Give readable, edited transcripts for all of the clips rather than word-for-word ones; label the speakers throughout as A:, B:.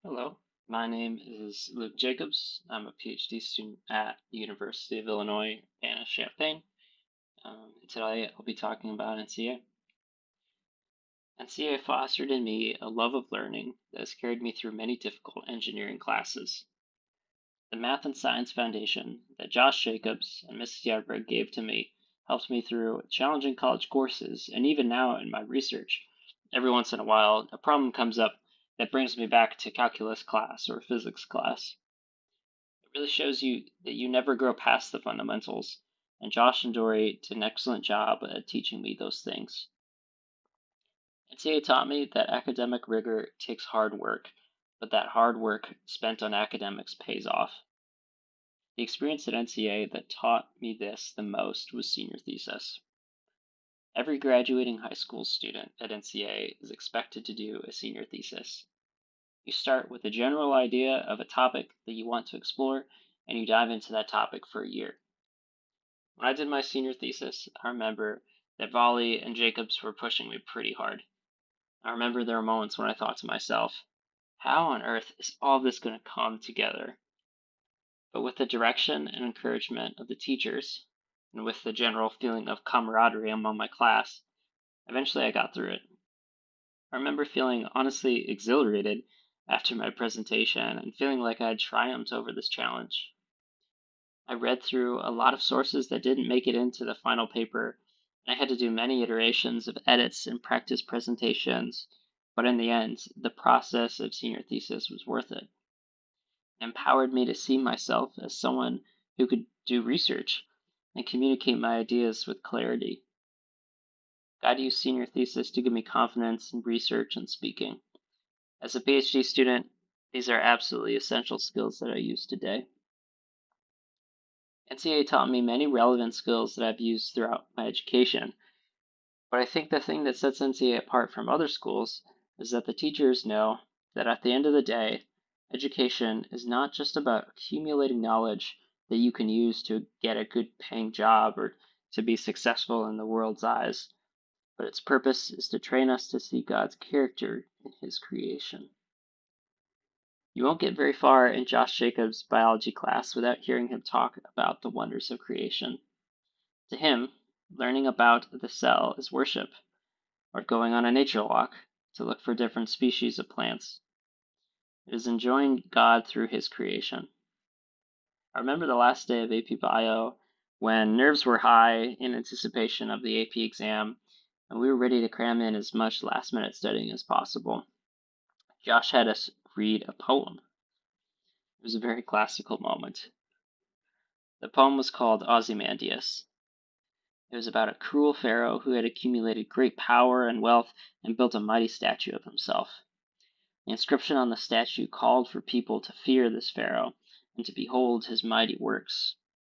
A: Hello, my name is Luke Jacobs. I'm a PhD student at the University of Illinois Urbana-Champaign. Today I'll be talking about NCEA. NCEA fostered in me a love of learning that has carried me through many difficult engineering classes. The math and science foundation that Josh Jacobs and Mrs. Yardberg gave to me helped me through challenging college courses, and even now in my research, every once in a while a problem comes up that brings me back to calculus class or physics class. It really shows you that you never grow past the fundamentals, and Josh and Dory did an excellent job at teaching me those things. NCA taught me that academic rigor takes hard work, but that hard work spent on academics pays off. The experience at NCA that taught me this the most was senior thesis. Every graduating high school student at NCA is expected to do a senior thesis. You start with a general idea of a topic that you want to explore, and you dive into that topic for a year. When I did my senior thesis, I remember that Volley and Jacobs were pushing me pretty hard. I remember there were moments when I thought to myself, how on earth is all this going to come together? But with the direction and encouragement of the teachers, and with the general feeling of camaraderie among my class, eventually I got through it. I remember feeling honestly exhilarated after my presentation and feeling like I had triumphed over this challenge. I read through a lot of sources that didn't make it into the final paper, and I had to do many iterations of edits and practice presentations, but in the end, the process of senior thesis was worth it. It empowered me to see myself as someone who could do research and communicate my ideas with clarity. God used senior thesis to give me confidence in research and speaking. As a PhD student, these are absolutely essential skills that I use today. NCA taught me many relevant skills that I've used throughout my education, but I think the thing that sets NCA apart from other schools is that the teachers know that at the end of the day, education is not just about accumulating knowledge that you can use to get a good paying job or to be successful in the world's eyes, but its purpose is to train us to see God's character in His creation. You won't get very far in Josh Jacobs' biology class without hearing him talk about the wonders of creation. To him, learning about the cell is worship, or going on a nature walk to look for different species of plants. It is enjoying God through His creation. I remember the last day of AP Bio when nerves were high in anticipation of the AP exam, and we were ready to cram in as much last minute studying as possible. Josh had us read a poem. It was a very classical moment. The poem was called Ozymandias. It was about a cruel pharaoh who had accumulated great power and wealth and built a mighty statue of himself. The inscription on the statue called for people to fear this pharaoh and to behold his mighty works.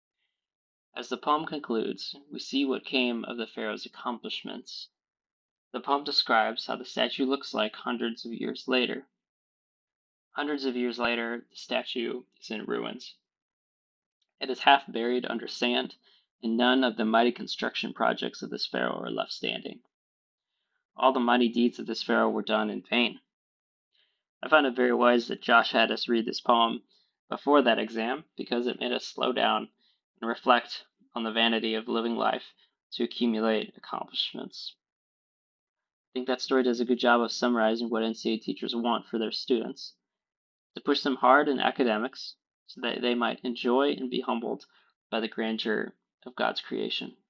A: As the poem concludes, we see what came of the pharaoh's accomplishments. The poem describes how the statue looks like hundreds of years later. Hundreds of years later, the statue is in ruins. It is half buried under sand, and none of the mighty construction projects of this pharaoh are left standing. All the mighty deeds of this pharaoh were done in vain. I found it very wise that Josh had us read this poem before that exam because it made us slow down and reflect on the vanity of living life to accumulate accomplishments. I think that story does a good job of summarizing what NCA teachers want for their students to push them hard in academics so that they might enjoy and be humbled by the grandeur of God's creation.